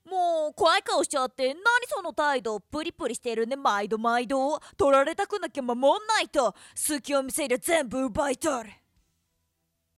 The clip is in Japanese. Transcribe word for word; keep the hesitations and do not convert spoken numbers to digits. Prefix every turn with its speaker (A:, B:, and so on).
A: もう怖い顔しちゃって、何その態度、プリプリしてるね。毎度毎度取られたくなきゃ守んないと。隙を見せりゃ全部奪い取る。